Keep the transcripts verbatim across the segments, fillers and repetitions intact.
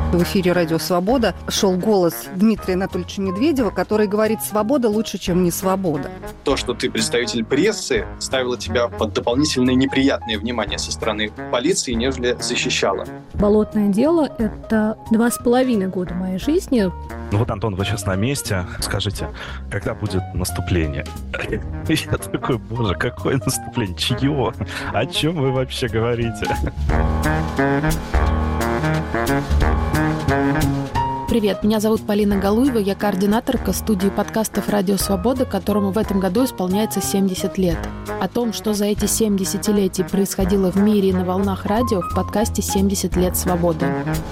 В эфире «Радио Свобода» шел голос Дмитрия Анатольевича Медведева, который говорит: «Свобода лучше, чем не свобода». То, что ты представитель прессы, ставило тебя под дополнительное неприятное внимание со стороны полиции, нежели защищало. Болотное дело – это два с половиной года моей жизни. Ну вот, Антон, вы сейчас на месте. Скажите, когда будет наступление? Я такой: боже, какое наступление? Чье? О чем вы вообще говорите? Привет, меня зовут Полина Галуева, я координаторка студии подкастов «Радио Свобода», которому в этом году исполняется семьдесят лет. О том, что за эти семь десятилетий происходило в мире и на волнах радио, в подкасте «семьдесят лет свободы».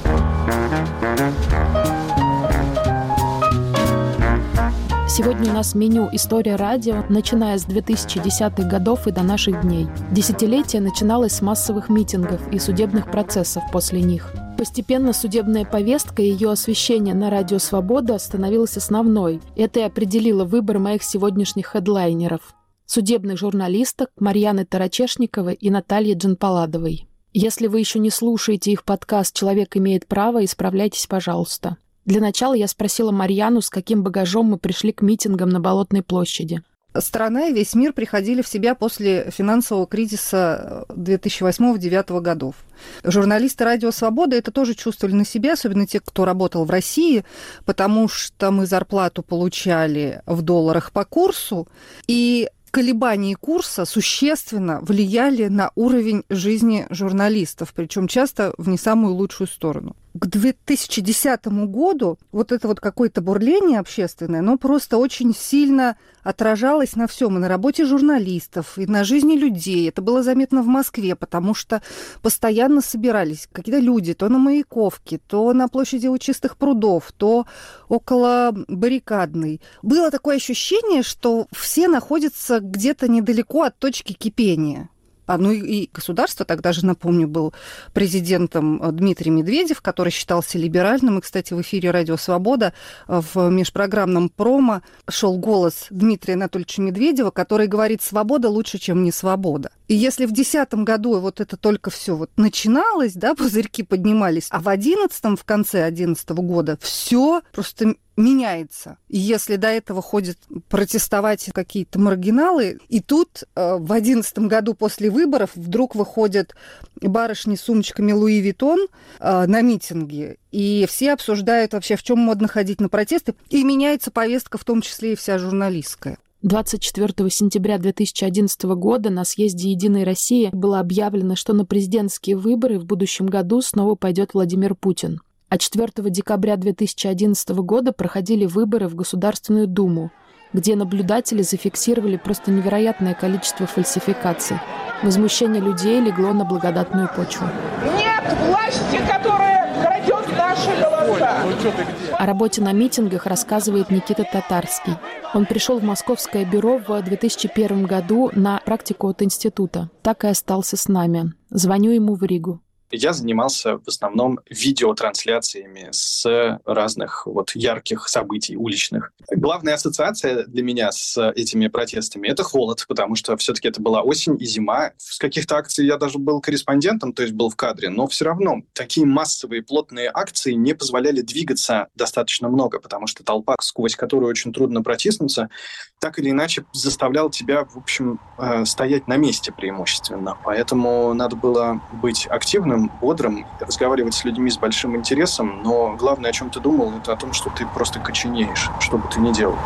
Сегодня у нас меню «История радио», начиная с две тысячи десятых годов и до наших дней. Десятилетие начиналось с массовых митингов и судебных процессов после них. Постепенно судебная повестка и ее освещение на «Радио Свобода» становилась основной. Это и определило выбор моих сегодняшних хедлайнеров – судебных журналисток Марьяны Тарачешниковой и Натальи Джанпаладовой. Если вы еще не слушаете их подкаст «Человек имеет право», исправляйтесь, пожалуйста. Для начала я спросила Марьяну, с каким багажом мы пришли к митингам на Болотной площади. Страна и весь мир приходили в себя после финансового кризиса две тысячи восьмого — две тысячи девятого годов. Журналисты «Радио Свобода» это тоже чувствовали на себе, особенно те, кто работал в России, потому что мы зарплату получали в долларах по курсу, и колебания курса существенно влияли на уровень жизни журналистов, причем часто в не самую лучшую сторону. К две тысячи десятому году вот это вот какое-то бурление общественное, оно просто очень сильно отражалось на всем, и на работе журналистов, и на жизни людей. Это было заметно в Москве, потому что постоянно собирались какие-то люди, то на Маяковке, то на площади у Чистых прудов, то около Баррикадной. Было такое ощущение, что все находятся где-то недалеко от точки кипения. А, ну и государство, тогда же, напомню, был президентом Дмитрий Медведев, который считался либеральным. И, кстати, в эфире «Радио Свобода» в межпрограммном промо шел голос Дмитрия Анатольевича Медведева, который говорит: «Свобода лучше, чем не свобода». И если в десятом году вот это только все вот начиналось, да, пузырьки поднимались, а в одиннадцатом, в конце одиннадцатого года все просто меняется. И если до этого ходят протестовать какие-то маргиналы, и тут э, в одиннадцатом году после выборов вдруг выходят барышни с сумочками Луи Виттон э, на митинги, и все обсуждают вообще, в чем модно ходить на протесты, и меняется повестка, в том числе и вся журналистская. двадцать четвёртого сентября две тысячи одиннадцатого года на съезде «Единой России» было объявлено, что на президентские выборы в будущем году снова пойдет Владимир Путин. А четвёртого декабря две тысячи одиннадцатого года проходили выборы в Государственную Думу, где наблюдатели зафиксировали просто невероятное количество фальсификаций. Возмущение людей легло на благодатную почву. Нет власти, которая крадет наши голоса. О работе на митингах рассказывает Никита Татарский. Он пришел в Московское бюро в две тысячи первом году на практику от института. Так и остался с нами. Звоню ему в Ригу. Я занимался в основном видеотрансляциями с разных вот ярких событий уличных. Главная ассоциация для меня с этими протестами — это холод, потому что все-таки это была осень и зима. С каких-то акций я даже был корреспондентом, то есть был в кадре, но все равно такие массовые плотные акции не позволяли двигаться достаточно много, потому что толпа, сквозь которую очень трудно протиснуться, так или иначе заставляла тебя, в общем, стоять на месте преимущественно. Поэтому надо было быть активным, бодрым, разговаривать с людьми с большим интересом, но главное, о чем ты думал, это о том, что ты просто коченеешь, что бы ты ни делал.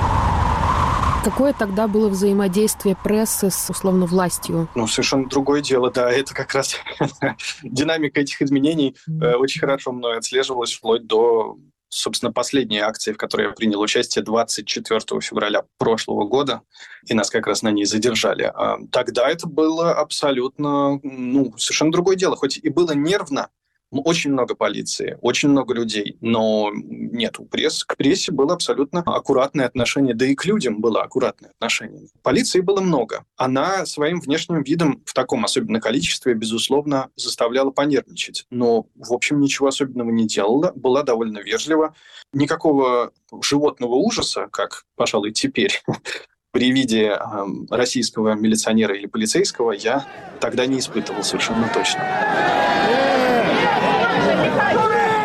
Какое тогда было взаимодействие прессы с, условно, властью? Ну, совершенно другое дело, да. Это как раз динамика этих изменений э, очень хорошо мной отслеживалась вплоть до, собственно, последней акции, в которой я принял участие двадцать четвёртого февраля прошлого года, и нас как раз на ней задержали. А тогда это было абсолютно, ну, совершенно другое дело. Хоть и было нервно, очень много полиции, очень много людей, но нет, у пресс, к прессе было абсолютно аккуратное отношение, да и к людям было аккуратное отношение. Полиции было много. Она своим внешним видом в таком особенном количестве, безусловно, заставляла понервничать. Но, в общем, ничего особенного не делала, была довольно вежлива. Никакого животного ужаса, как, пожалуй, теперь, при виде э, российского милиционера или полицейского, я тогда не испытывал совершенно точно.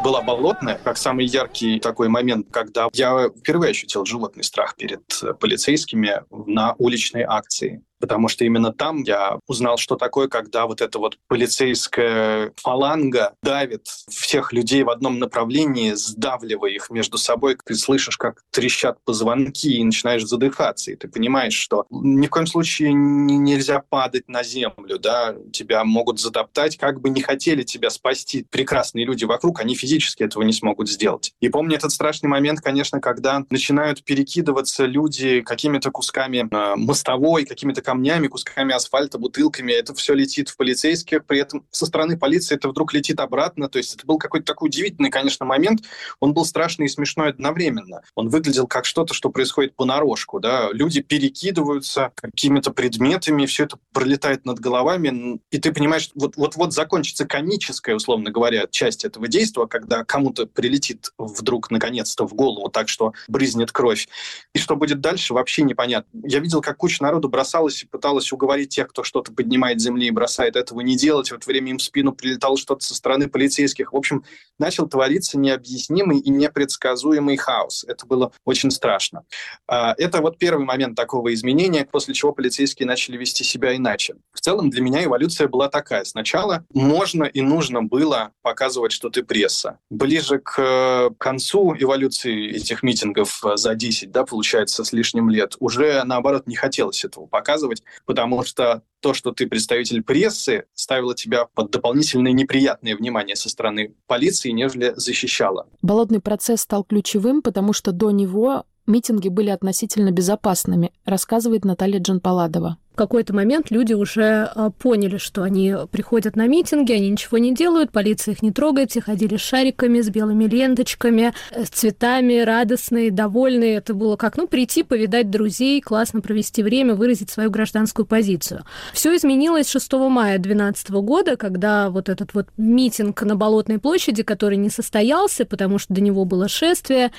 была Болотная, как самый яркий такой момент, когда я впервые ощутил животный страх перед полицейскими на уличной акции. Потому что именно там я узнал, что такое, когда вот эта вот полицейская фаланга давит всех людей в одном направлении, сдавливая их между собой. Ты слышишь, как трещат позвонки, и начинаешь задыхаться. И ты понимаешь, что ни в коем случае нельзя падать на землю, да? Тебя могут затоптать, как бы не хотели тебя спасти прекрасные люди вокруг, они физически этого не смогут сделать. И помню этот страшный момент, конечно, когда начинают перекидываться люди какими-то кусками э, мостовой, какими-то камнями, кусками асфальта, бутылками. Это все летит в полицейских. При этом со стороны полиции это вдруг летит обратно. То есть это был какой-то такой удивительный, конечно, момент. Он был страшный и смешной одновременно. Он выглядел как что-то, что происходит понарошку. Да? Люди перекидываются какими-то предметами, все это пролетает над головами. И ты понимаешь, вот, вот-вот закончится комическая, условно говоря, часть этого действия, когда кому-то прилетит вдруг наконец-то в голову так, что брызнет кровь. И что будет дальше, вообще непонятно. Я видел, как куча народу бросалась и пыталась уговорить тех, кто что-то поднимает с земли и бросает, этого не делать. В это время им в спину прилетало что-то со стороны полицейских. В общем, начал твориться необъяснимый и непредсказуемый хаос. Это было очень страшно. Это вот первый момент такого изменения, после чего полицейские начали вести себя иначе. В целом для меня эволюция была такая. Сначала можно и нужно было показывать, что ты пресса. Ближе к концу эволюции этих митингов за десять, да, получается, с лишним лет, уже наоборот не хотелось этого показывать, потому что то, что ты представитель прессы, ставило тебя под дополнительное неприятное внимание со стороны полиции, нежели защищало. Болотный процесс стал ключевым, потому что до него митинги были относительно безопасными, рассказывает Наталья Джанпаладова. В какой-то момент люди уже поняли, что они приходят на митинги, они ничего не делают, полиция их не трогает, все ходили с шариками, с белыми ленточками, с цветами, радостные, довольные. Это было как, ну, прийти, повидать друзей, классно провести время, выразить свою гражданскую позицию. Все изменилось шестого мая две тысячи двенадцатого года, когда вот этот вот митинг на Болотной площади, который не состоялся, потому что до него было шествие,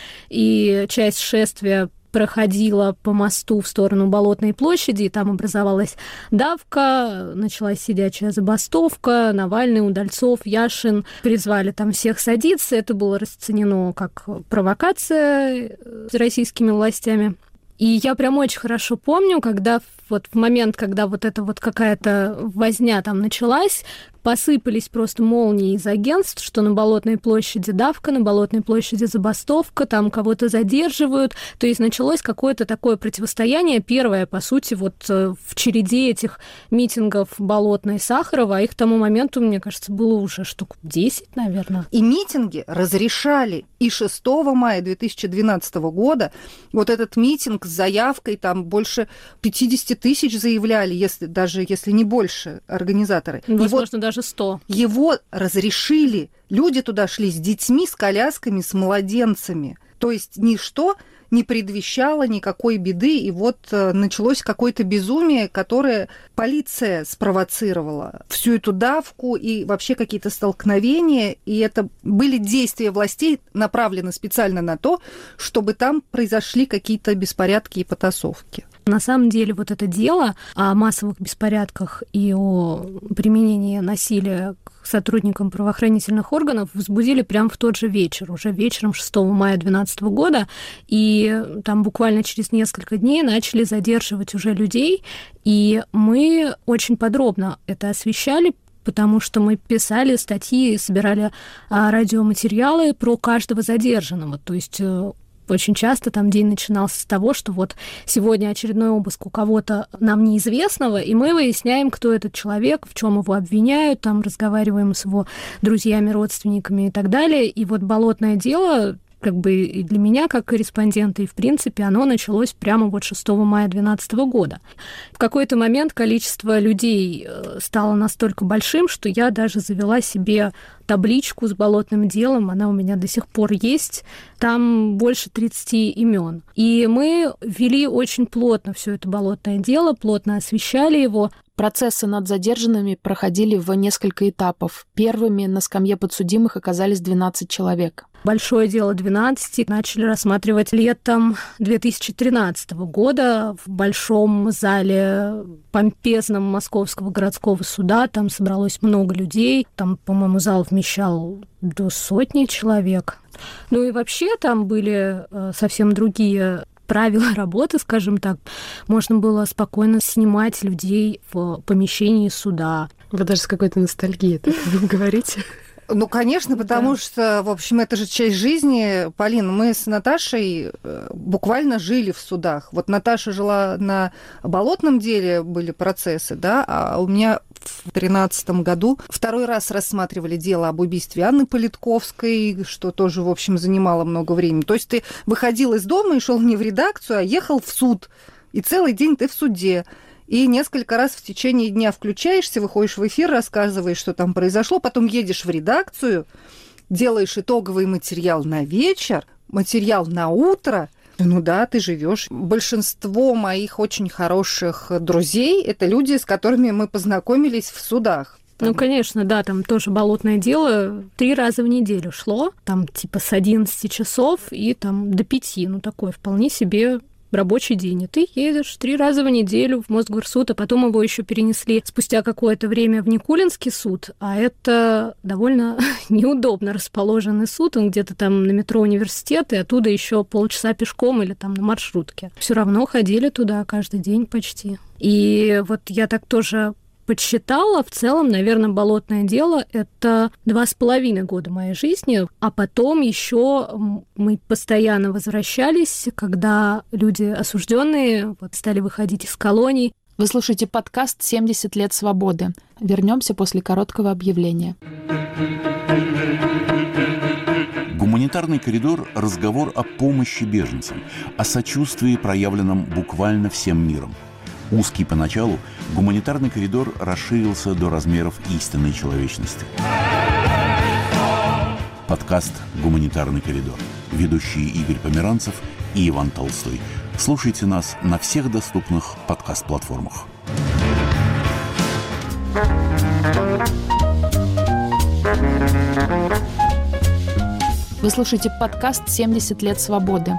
и часть шествия проходила по мосту в сторону Болотной площади, и там образовалась давка, началась сидячая забастовка, Навальный, Удальцов, Яшин призвали там всех садиться. Это было расценено как провокация российскими властями. И я прям очень хорошо помню, когда вот в момент, когда вот эта вот какая-то возня там началась, посыпались просто молнии из агентств, что на Болотной площади давка, на Болотной площади забастовка, там кого-то задерживают. То есть началось какое-то такое противостояние, первое, по сути, вот в череде этих митингов Болотной и Сахарова, а их к тому моменту, мне кажется, было уже штук десять, наверное. И митинги разрешали. И шестого мая две тысячи двенадцатого года вот этот митинг с заявкой, там больше пятьдесят тысяч заявляли, если, даже если не больше, организаторы. Возможно, вот даже сто. Его разрешили. Люди туда шли с детьми, с колясками, с младенцами. То есть ничто не предвещало никакой беды, и вот началось какое-то безумие, которое полиция спровоцировала. Всю эту давку и вообще какие-то столкновения, и это были действия властей, направлены специально на то, чтобы там произошли какие-то беспорядки и потасовки. На самом деле вот это дело о массовых беспорядках и о применении насилия к сотрудникам правоохранительных органов возбудили прямо в тот же вечер, уже вечером шестого мая две тысячи двенадцатого года, и там буквально через несколько дней начали задерживать уже людей, и мы очень подробно это освещали, потому что мы писали статьи, собирали радиоматериалы про каждого задержанного, то есть очень часто там день начинался с того, что вот сегодня очередной обыск у кого-то нам неизвестного, и мы выясняем, кто этот человек, в чем его обвиняют, там разговариваем с его друзьями, родственниками и так далее. И вот болотное дело, как бы и для меня, как корреспондента, и в принципе оно началось прямо вот шестого мая две тысячи двенадцатого года. В какой-то момент количество людей стало настолько большим, что я даже завела себе табличку с болотным делом, она у меня до сих пор есть, там больше тридцати имен. И мы вели очень плотно все это болотное дело, плотно освещали его. Процессы над задержанными проходили в несколько этапов. Первыми на скамье подсудимых оказались двенадцать человек. Большое дело двенадцати начали рассматривать летом две тысячи тринадцатого года в большом зале помпезном Московского городского суда. Там собралось много людей. Там, по-моему, зал в вмещал до сотни человек. Ну и вообще там были совсем другие правила работы, скажем так. Можно было спокойно снимать людей в помещении суда. Вы даже с какой-то ностальгией так говорите. Ну, конечно, потому да. что, в общем, это же часть жизни. Полин, мы с Наташей буквально жили в судах. Вот Наташа жила на болотном деле, были процессы, да, а у меня в тринадцатом году второй раз рассматривали дело об убийстве Анны Политковской, что тоже, в общем, занимало много времени. То есть ты выходил из дома и шел не в редакцию, а ехал в суд. И целый день ты в суде. И несколько раз в течение дня включаешься, выходишь в эфир, рассказываешь, что там произошло, потом едешь в редакцию, делаешь итоговый материал на вечер, материал на утро. Ну да, ты живешь. Большинство моих очень хороших друзей – это люди, с которыми мы познакомились в судах. Там... Ну, конечно, да, там тоже болотное дело три раза в неделю шло, там типа с одиннадцати часов и там до пяти, ну такое вполне себе... рабочий день, и ты едешь три раза в неделю в Мосгорсуд, а потом его еще перенесли спустя какое-то время в Никулинский суд, а это довольно неудобно расположенный суд, он где-то там на метро Университет, и оттуда еще полчаса пешком или там на маршрутке. Все равно ходили туда каждый день почти. И вот я так тоже подсчитала, в целом, наверное, болотное дело – это два с половиной года моей жизни, а потом еще мы постоянно возвращались, когда люди осужденные вот, стали выходить из колоний. Вы слушаете подкаст «семьдесят лет свободы». Вернемся после короткого объявления. Гуманитарный коридор – разговор о помощи беженцам, о сочувствии, проявленном буквально всем миром. Узкий поначалу, гуманитарный коридор расширился до размеров истинной человечности. Подкаст «Гуманитарный коридор». Ведущие Игорь Померанцев и Иван Толстой. Слушайте нас на всех доступных подкаст-платформах. Вы слушаете подкаст «семьдесят лет свободы».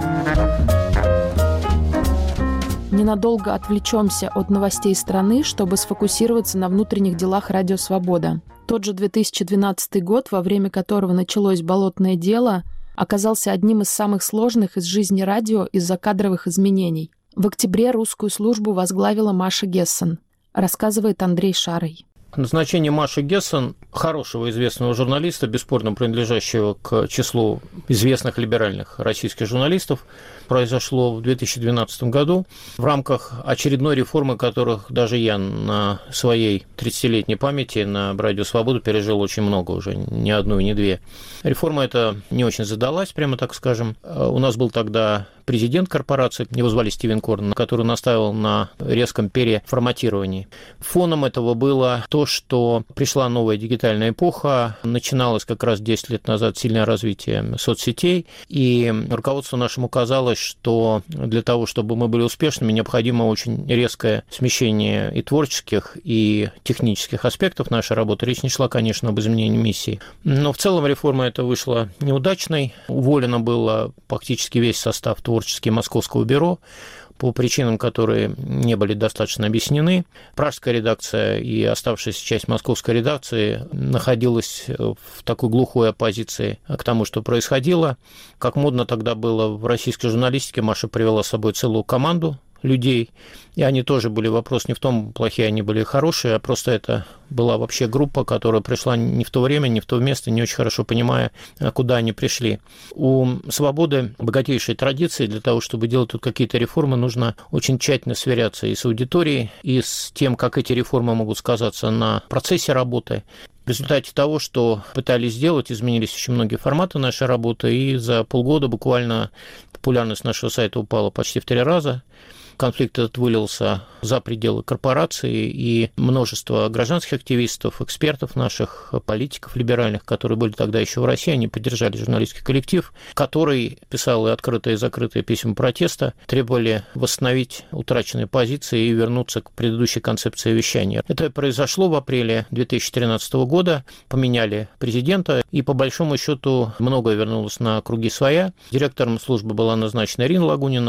Ненадолго отвлечемся от новостей страны, чтобы сфокусироваться на внутренних делах «Радио Свобода». Тот же две тысячи двенадцатый год, во время которого началось болотное дело, оказался одним из самых сложных из жизни радио из-за кадровых изменений. В октябре русскую службу возглавила Маша Гессен, рассказывает Андрей Шарый. Назначение Маши Гессен, хорошего известного журналиста, бесспорно принадлежащего к числу известных либеральных российских журналистов, произошло в две тысячи двенадцатом году в рамках очередной реформы, которых даже я на своей тридцатилетней памяти на Радио Свободу пережил очень много уже, не одну и не две. Реформа эта не очень задалась, прямо так скажем. У нас был тогда президент корпорации, его звали Стивен Корн, который настаивал на резком переформатировании. Фоном этого было то, что пришла новая дигитальная эпоха, начиналось как раз десять лет назад сильное развитие соцсетей, и руководство нашему казалось, что для того, чтобы мы были успешными, необходимо очень резкое смещение и творческих, и технических аспектов нашей работы. Речь не шла, конечно, об изменении миссии. Но в целом реформа эта вышла неудачной. Уволено было практически весь состав творческий Московского бюро по причинам, которые не были достаточно объяснены. Пражская редакция и оставшаяся часть московской редакции находилась в такой глухой оппозиции к тому, что происходило. Как модно тогда было в российской журналистике, Маша привела с собой целую команду людей, и они тоже были, вопрос не в том, плохие они были, хорошие, а просто это была вообще группа, которая пришла не в то время, не в то место, не очень хорошо понимая, куда они пришли. У «Свободы» богатейшие традиции. Для того, чтобы делать тут какие-то реформы, нужно очень тщательно сверяться и с аудиторией, и с тем, как эти реформы могут сказаться на процессе работы. В результате того, что пытались сделать, изменились очень многие форматы нашей работы, и за полгода буквально популярность нашего сайта упала почти в три раза. Конфликт этот вылился за пределы корпорации, и множество гражданских активистов, экспертов наших, политиков либеральных, которые были тогда еще в России, они поддержали журналистский коллектив, который писал и открытые и закрытые письма протеста, требовали восстановить утраченные позиции и вернуться к предыдущей концепции вещания. Это произошло в апреле две тысячи тринадцатого года, поменяли президента, и по большому счету многое вернулось на круги своя. Директором службы была назначена Ирина Лагунина,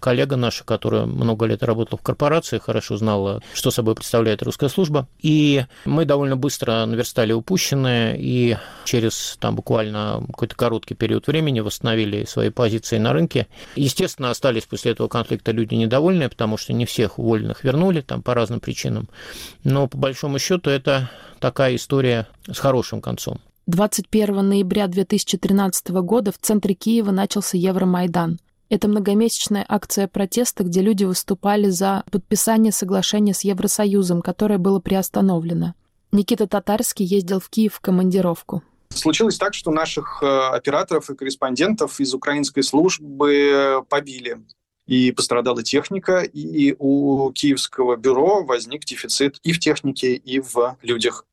коллега наша, которая много лет работала в корпорации, хорошо знала, что собой представляет русская служба. И мы довольно быстро наверстали упущенное, и через там буквально какой-то короткий период времени восстановили свои позиции на рынке. Естественно, остались после этого конфликта люди недовольные, потому что не всех уволенных вернули там по разным причинам. Но по большому счету это такая история с хорошим концом. двадцать первого ноября две тысячи тринадцатого года в центре Киева начался Евромайдан. Это многомесячная акция протеста, где люди выступали за подписание соглашения с Евросоюзом, которое было приостановлено. Никита Татарский ездил в Киев в командировку. Случилось так, что наших операторов и корреспондентов из украинской службы побили. И пострадала техника, и у киевского бюро возник дефицит и в технике, и в людях.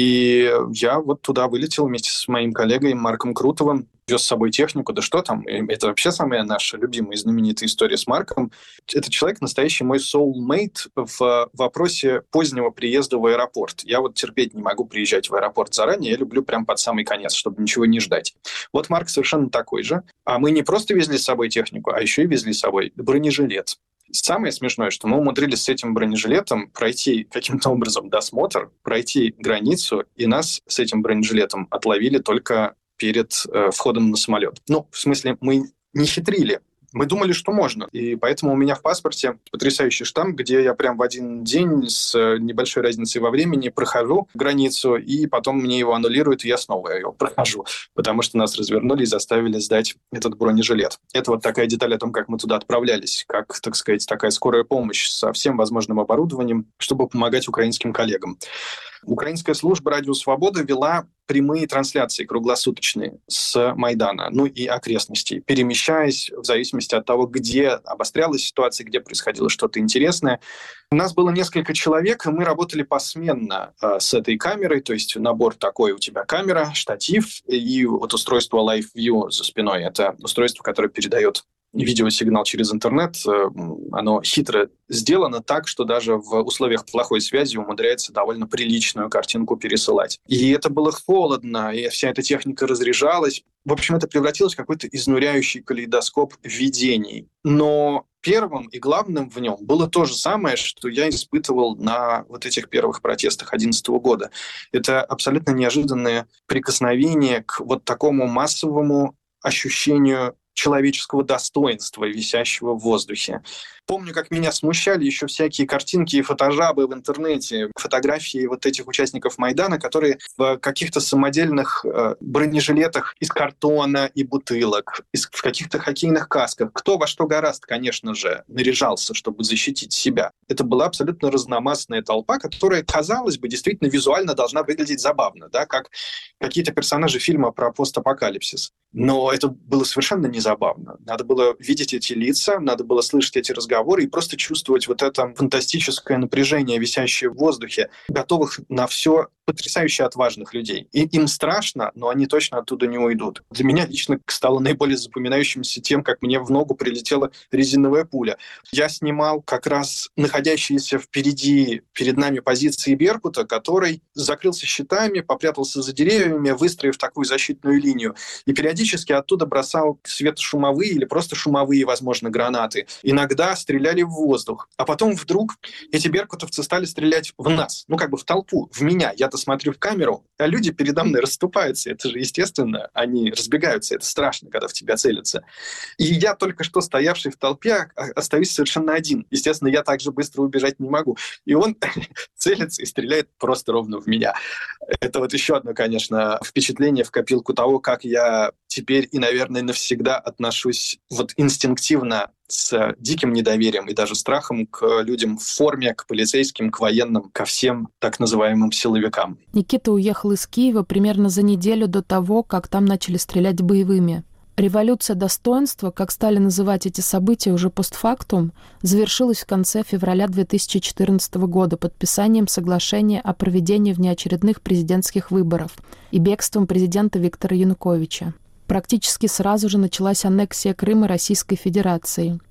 И я вот туда вылетел вместе с моим коллегой Марком Крутовым, вез с собой технику, да что там, это вообще самая наша любимая и знаменитая история с Марком. Этот человек настоящий мой soulmate в вопросе позднего приезда в аэропорт. Я вот терпеть не могу приезжать в аэропорт заранее, я люблю прям под самый конец, чтобы ничего не ждать. Вот Марк совершенно такой же. А мы не просто везли с собой технику, а еще и везли с собой бронежилет. Самое смешное, что мы умудрились с этим бронежилетом пройти каким-то образом досмотр, пройти границу, и нас с этим бронежилетом отловили только перед э, входом на самолет. Ну, в смысле, мы не хитрили. Мы думали, что можно. И поэтому у меня в паспорте потрясающий штамп, где я прям в один день с небольшой разницей во времени прохожу границу, и потом мне его аннулируют, и я снова его прохожу, потому что нас развернули и заставили сдать этот бронежилет. Это вот такая деталь о том, как мы туда отправлялись, как, так сказать, такая скорая помощь со всем возможным оборудованием, чтобы помогать украинским коллегам. Украинская служба «Радио Свобода» вела прямые трансляции круглосуточные с Майдана, ну и окрестностей, перемещаясь в зависимости от того, где обострялась ситуация, где происходило что-то интересное. У нас было несколько человек, и мы работали посменно э, с этой камерой, то есть набор такой: у тебя камера, штатив и вот устройство Live View за спиной. Это устройство, которое передает видеосигнал через интернет. Оно хитро сделано так, что даже в условиях плохой связи умудряется довольно приличную картинку пересылать. И это было холодно, и вся эта техника разряжалась. В общем, это превратилось в какой-то изнуряющий калейдоскоп видений. Но первым и главным в нем было то же самое, что я испытывал на вот этих первых протестах две тысячи одиннадцатого года. Это абсолютно неожиданное прикосновение к вот такому массовому ощущению человеческого достоинства, висящего в воздухе. Помню, как меня смущали еще всякие картинки и фотожабы в интернете, фотографии вот этих участников Майдана, которые в каких-то самодельных э, бронежилетах из картона и бутылок, из, в каких-то хоккейных касках. Кто во что гораст, конечно же, наряжался, чтобы защитить себя. Это была абсолютно разномастная толпа, которая, казалось бы, действительно визуально должна выглядеть забавно, да, как какие-то персонажи фильма про постапокалипсис. Но это было совершенно не забавно. Надо было видеть эти лица, надо было слышать эти разговоры, и просто чувствовать вот это фантастическое напряжение, висящее в воздухе, готовых на все, потрясающе отважных людей. И им страшно, но они точно оттуда не уйдут. Для меня лично стало наиболее запоминающимся тем, как мне в ногу прилетела резиновая пуля. Я снимал как раз находящиеся впереди, перед нами позиции Беркута, который закрылся щитами, попрятался за деревьями, выстроив такую защитную линию. И периодически оттуда бросал светошумовые или просто шумовые, возможно, гранаты. Иногда стреляли в воздух. А потом вдруг эти беркутовцы стали стрелять в нас, ну как бы в толпу, в меня. Я-то смотрю в камеру, а люди передо мной расступаются. Это же естественно, они разбегаются. Это страшно, когда в тебя целятся. И я, только что стоявший в толпе, остаюсь совершенно один. Естественно, я так же быстро убежать не могу. И он целится и стреляет просто ровно в меня. Это вот еще одно, конечно, впечатление в копилку того, как я теперь и, наверное, навсегда отношусь вот инстинктивно с диким недоверием и даже страхом к людям в форме, к полицейским, к военным, ко всем так называемым силовикам. Никита уехал из Киева примерно за неделю до того, как там начали стрелять боевыми. Революция достоинства, как стали называть эти события уже постфактум, завершилась в конце февраля две тысячи четырнадцатого года подписанием соглашения о проведении внеочередных президентских выборов и бегством президента Виктора Януковича. Практически сразу же началась аннексия Крыма Российской Федерацией.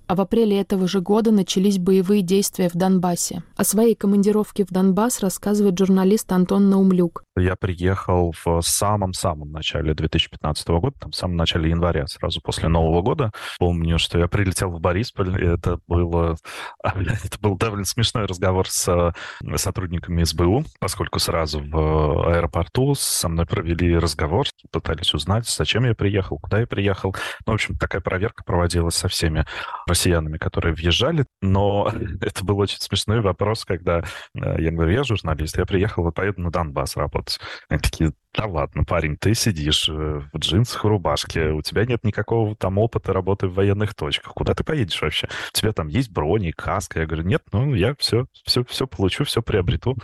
А в апреле этого же года начались боевые действия в Донбассе. О своей командировке в Донбасс рассказывает журналист Антон Наумлюк. Я приехал в самом-самом начале две тысячи пятнадцатого года, там, в самом начале января, сразу после Нового года. Помню, что я прилетел в Борисполь, и это было... это был довольно смешной разговор с сотрудниками эс бэ у, поскольку сразу в аэропорту со мной провели разговор, пытались узнать, зачем я приехал, куда я приехал. Ну, в общем, такая проверка проводилась со всеми россиянами, которые въезжали, но это был очень смешной вопрос, когда я говорю, я журналист, я приехал, вот поеду на Донбасс работать. Они такие, да ладно, парень, ты сидишь в джинсах и рубашке, у тебя нет никакого там опыта работы в военных точках, куда ты поедешь вообще? У тебя там есть брони, каска? Я говорю, нет, ну я все, все, все получу, все приобрету.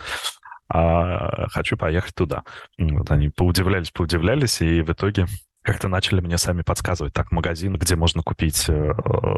А хочу поехать туда. Вот они поудивлялись, поудивлялись, и в итоге как-то начали мне сами подсказывать. Так, магазин, где можно купить э,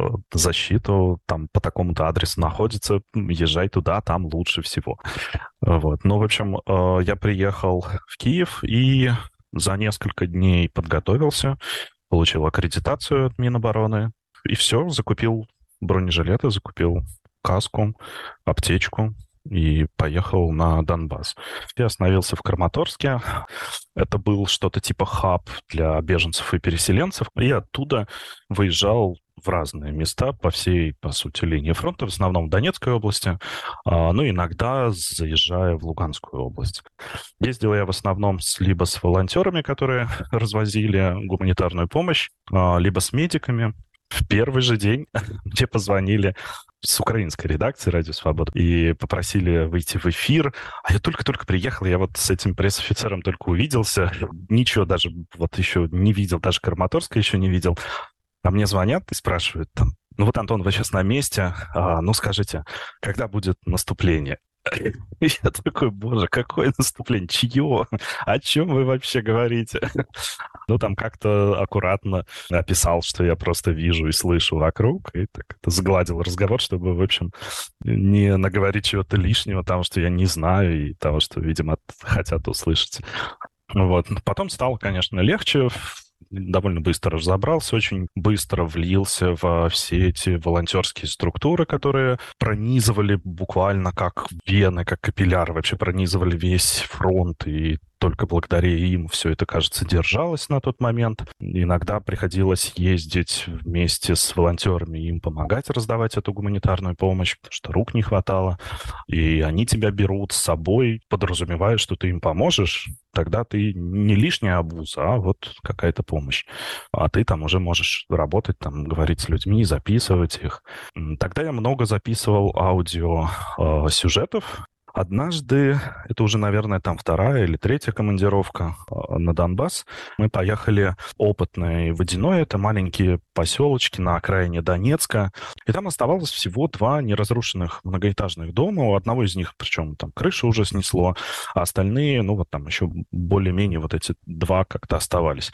защиту, там по такому-то адресу находится, езжай туда, там лучше всего. Вот. Ну, в общем, э, я приехал в Киев и за несколько дней подготовился, получил аккредитацию от Минобороны, и все, закупил бронежилеты, закупил каску, аптечку, и поехал на Донбасс. Я остановился в Краматорске. Это был что-то типа хаб для беженцев и переселенцев. И оттуда выезжал в разные места по всей, по сути, линии фронта, в основном в Донецкой области, ну, иногда заезжая в Луганскую область. Ездил я в основном с, либо с волонтерами, которые развозили гуманитарную помощь, либо с медиками. В первый же день мне позвонили с украинской редакции «Радио Свобода» и попросили выйти в эфир. А я только-только приехал, я вот с этим пресс-офицером только увиделся. Ничего даже вот еще не видел, даже Краматорска еще не видел. А мне звонят и спрашивают там, ну вот, Антон, вы сейчас на месте, а, ну скажите, когда будет наступление? И я такой, боже, какое наступление? Чье? О чем вы вообще говорите? Ну, там как-то аккуратно описал, что я просто вижу и слышу вокруг, и так это сгладил разговор, чтобы, в общем, не наговорить чего-то лишнего, того, что я не знаю, и того, что, видимо, хотят услышать. Вот. Потом стало, конечно, легче. Довольно быстро разобрался, очень быстро влился во все эти волонтерские структуры, которые пронизывали буквально как вены, как капилляры, вообще пронизывали весь фронт, и только благодаря им все это, кажется, держалось на тот момент. Иногда приходилось ездить вместе с волонтерами, им помогать раздавать эту гуманитарную помощь, потому что рук не хватало, и они тебя берут с собой, подразумевая, что ты им поможешь, тогда ты не лишняя обуза, а вот какая-то помощь. А ты там уже можешь работать, там, говорить с людьми, записывать их. Тогда я много записывал аудиосюжетов. Однажды, это уже, наверное, там вторая или третья командировка на Донбасс, мы поехали опытной Водяной, это маленькие поселочки на окраине Донецка, и там оставалось всего два неразрушенных многоэтажных дома, у одного из них, причем там крышу уже снесло, а остальные, ну вот там еще более-менее вот эти два как-то оставались.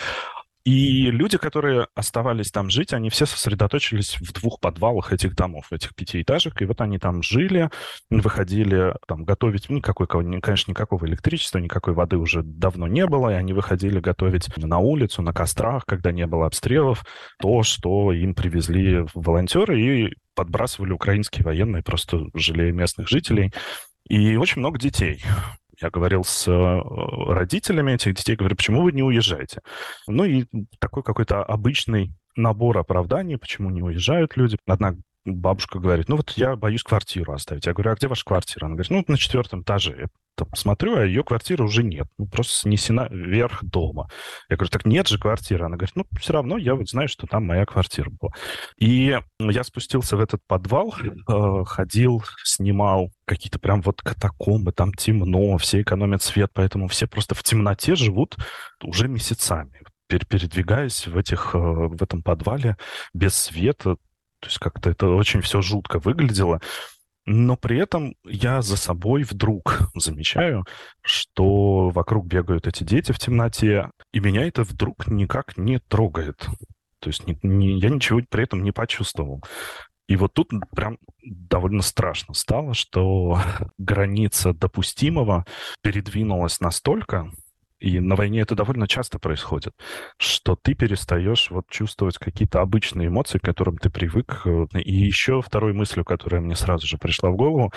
И люди, которые оставались там жить, они все сосредоточились в двух подвалах этих домов, этих пятиэтажек. И вот они там жили, выходили там готовить, никакой, конечно, никакого электричества, никакой воды уже давно не было, и они выходили готовить на улицу, на кострах, когда не было обстрелов, то, что им привезли волонтеры, и подбрасывали украинские военные, просто жалея местных жителей. И очень много детей. Я говорил с родителями этих детей, говорю, почему вы не уезжаете? Ну и такой какой-то обычный набор оправданий, почему не уезжают люди. Одна бабушка говорит, ну вот я боюсь квартиру оставить. Я говорю, а где ваша квартира? Она говорит, ну на четвертом этаже. Я там смотрю, а ее квартиры уже нет. Ну просто снесена вверх дома. Я говорю, так нет же квартиры. Она говорит, ну все равно я вот знаю, что там моя квартира была. И я спустился в этот подвал, э, ходил, снимал какие-то прям вот катакомбы, там темно, все экономят свет, поэтому все просто в темноте живут уже месяцами, передвигаясь в, этих, в этом подвале без света. То есть как-то это очень все жутко выглядело. Но при этом я за собой вдруг замечаю, что вокруг бегают эти дети в темноте, и меня это вдруг никак не трогает. То есть не, не, я ничего при этом не почувствовал. И вот тут прям довольно страшно стало, что граница допустимого передвинулась настолько, и на войне это довольно часто происходит, что ты перестаешь вот чувствовать какие-то обычные эмоции, к которым ты привык. И еще второй мыслью, которая мне сразу же пришла в голову,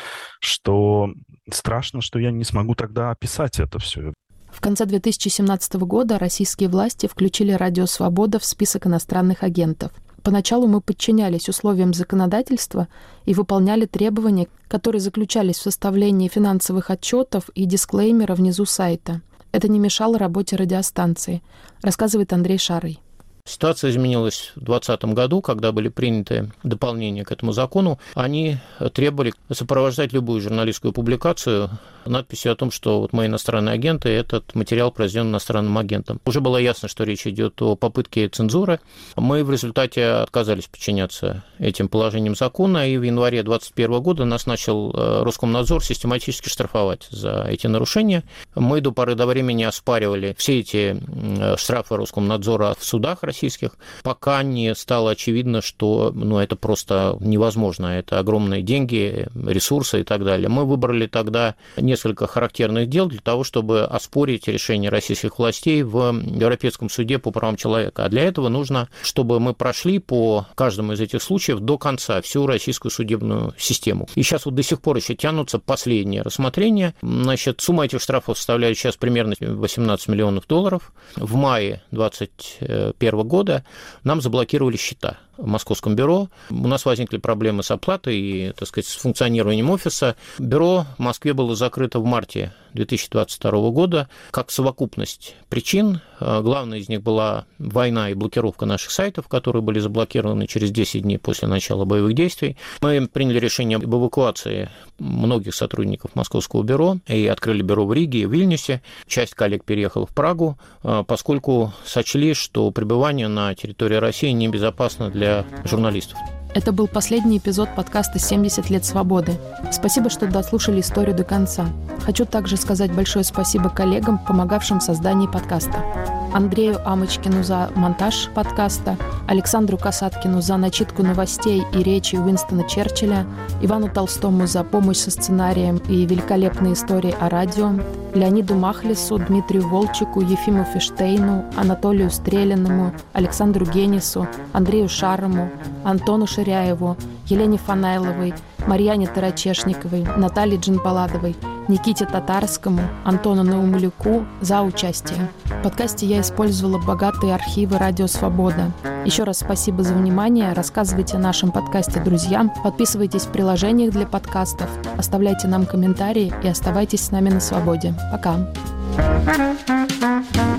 что страшно, что я не смогу тогда описать это все. В конце две тысячи семнадцатого года российские власти включили «Радио Свобода» в список иностранных агентов. Поначалу мы подчинялись условиям законодательства и выполняли требования, которые заключались в составлении финансовых отчетов и дисклеймера внизу сайта. Это не мешало работе радиостанции, рассказывает Андрей Шарый. Ситуация изменилась в двадцатом году, когда были приняты дополнения к этому закону. Они требовали сопровождать любую журналистскую публикацию надписью о том, что вот мы иностранные агенты, этот материал произведен иностранным агентом. Уже было ясно, что речь идет о попытке цензуры. Мы в результате отказались подчиняться этим положениям закона, и в январе двадцать первого года нас начал Роскомнадзор систематически штрафовать за эти нарушения. Мы до поры до времени оспаривали все эти штрафы Роскомнадзора в судах российских, пока не стало очевидно, что ну, это просто невозможно, это огромные деньги, ресурсы и так далее. Мы выбрали тогда несколько характерных дел для того, чтобы оспорить решение российских властей в Европейском суде по правам человека. А для этого нужно, чтобы мы прошли по каждому из этих случаев до конца всю российскую судебную систему. И сейчас вот до сих пор еще тянутся последние рассмотрения. Значит, сумма этих штрафов составляет сейчас примерно восемнадцать миллионов долларов. В мае двадцать первого года нам заблокировали счета в Московском бюро. У нас возникли проблемы с оплатой и, так сказать, с функционированием офиса. Бюро в Москве было закрыто в марте две тысячи двадцать второго года как совокупность причин. Главной из них была война и блокировка наших сайтов, которые были заблокированы через десять дней после начала боевых действий. Мы приняли решение об эвакуации многих сотрудников Московского бюро и открыли бюро в Риге и в Вильнюсе. Часть коллег переехала в Прагу, поскольку сочли, что пребывание на территории России небезопасно для журналистов. Это был последний эпизод подкаста «семьдесят лет свободы». Спасибо, что дослушали историю до конца. Хочу также сказать большое спасибо коллегам, помогавшим в создании подкаста. Андрею Амочкину за монтаж подкаста, Александру Касаткину за начитку новостей и речи Уинстона Черчилля, Ивану Толстому за помощь со сценарием и великолепные истории о радио, Леониду Махлису, Дмитрию Волчику, Ефиму Фиштейну, Анатолию Стрелянному, Александру Генису, Андрею Шарому, Антону Ширяеву, Елене Фанайловой, Марьяне Тарачешниковой, Наталье Джинбаладовой, Никите Татарскому, Антону Наумлюку за участие. В подкасте я использовала богатые архивы «Радио Свобода». Еще раз спасибо за внимание. Рассказывайте о нашем подкасте друзьям, подписывайтесь в приложениях для подкастов, оставляйте нам комментарии и оставайтесь с нами на свободе. Пока!